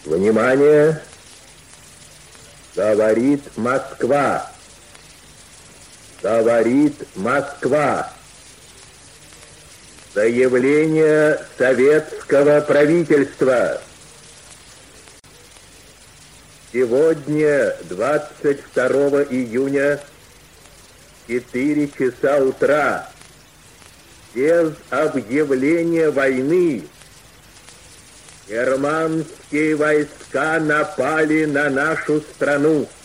Внимание! Говорит Москва. Говорит Москва. Заявление советского правительства. Сегодня, 22 июня, 4 часа утра, без объявления войны, германские войска напали на нашу страну.